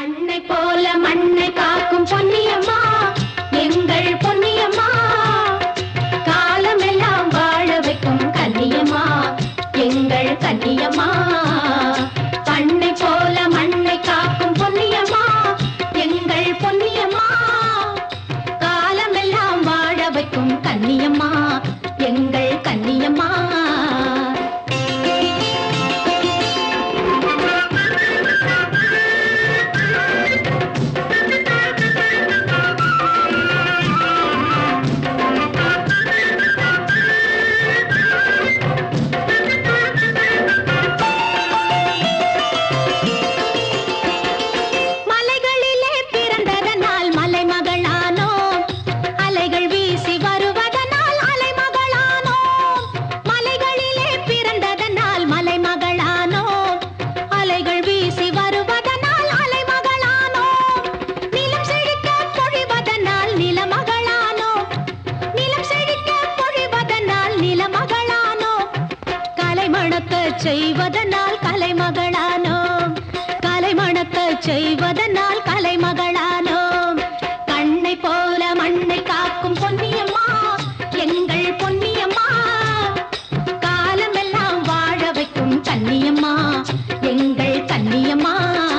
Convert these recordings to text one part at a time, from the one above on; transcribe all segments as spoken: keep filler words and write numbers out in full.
பண்ணை போல மண்ணை காக்கும் பொன்னியம்மா, எங்கள் பொன்னியம்மா. காலமெல்லாம் வாழ வைக்கும் கன்னியம்மா, எங்கள் கன்னியம்மா. பண்ணை போல மண்ணை காக்கும் பொன்னியம்மா, எங்கள் பொன்னியம்மா. காலமெல்லாம் வாழ வைக்கும் கன்னியம்மா, எங்கள் கன்னியம்மா. செய்வதனால் கலைமகளானோம், கலைமணக்க செய்வதனால் கலைமகளானோம். கண்ணை போல மண்ணை காக்கும் பொன்னியம்மா, எங்கள் பொன்னியம்மா. காலமெல்லாம் வாழ வைக்கும் கன்னியம்மா, எங்கள் கன்னியம்மா.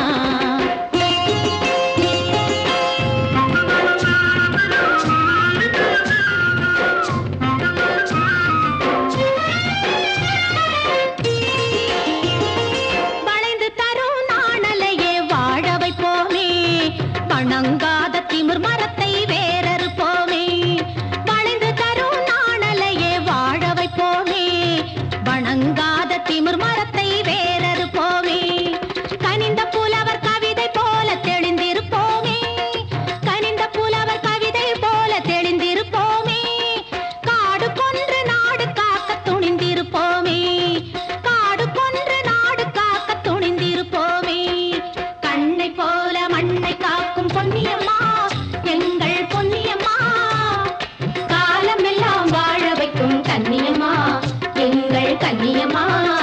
வணங்காத திமிர் மரத்தை வேறறுப்போமே, வளைந்து தரும் நாணலையே வாழ வைப்போமே. வணங்காத திமிர் மரத்தை வேறறுப்போமே. கனிந்த புலவர் கவிதை போல தெளிந்திருப்போமே, கனிந்த புலவர் கவிதை போல தெளிந்திருப்போமே. காடு கொன்று நாடு காக்க துணிந்திருப்போமே, காடு கொன்று நாடு காக்க துணிந்திருப்போமே. கண்ணை போல மண்ணை காக்கும் பொன்னியம்மா, எங்கள் பொன்னியம்மா. காலமெல்லாம் வாழ வைக்கும் கன்னியம்மா, எங்கள் கன்னியம்மா.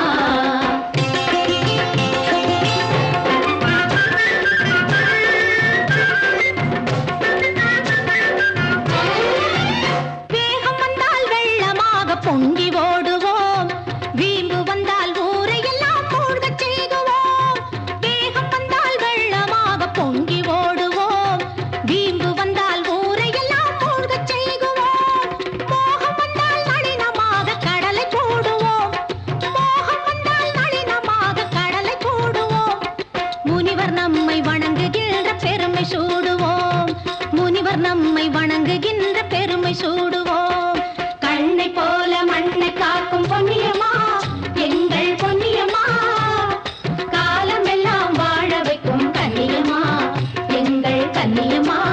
வேகம் வந்தால் வெள்ளமாக பொங்கி ஓடுவோம், வீம்பு வந்தால் ஊரை எல்லாம் மூழ்கச் செய்குவோம். வேகம் வந்தால் வெள்ளமாக பொங்கி ஓடுவோம், வீம்பு வந்தால் ஊரை எல்லாம் மூழ்கச் செய்குவோம். மோகம் வந்தால் நளினமாக கடலை கூடுவோம், மோகம் வந்தால் நளினமாக கடலை கூடுவோம். முனிவர் நம்மை வணங்குகின்ற பெருமை சூடுவோம், முனிவர் நம்மை வணங்குகின்ற பெருமை சூடுவோம். கண்ணை போல மண்ணை காக்கும் பொன்னியம்மா, எங்கள் பொன்னியம்மா. காலமெல்லாம் வாழ வைக்கும் கன்னியம்மா, எங்கள் கன்னியம்மா.